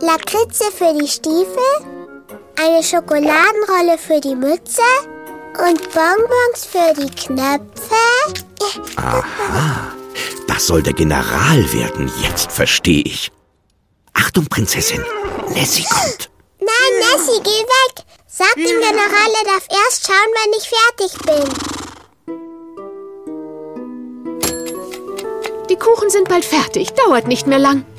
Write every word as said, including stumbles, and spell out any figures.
Lakritze für die Stiefel, eine Schokoladenrolle für die Mütze und Bonbons für die Knöpfe. Aha, das soll der General werden, jetzt verstehe ich. Achtung, Prinzessin, Nessie kommt. Nein, Nessie, geh weg. Sag dem General, er darf erst schauen, wenn ich fertig bin. Die Kuchen sind bald fertig, dauert nicht mehr lang.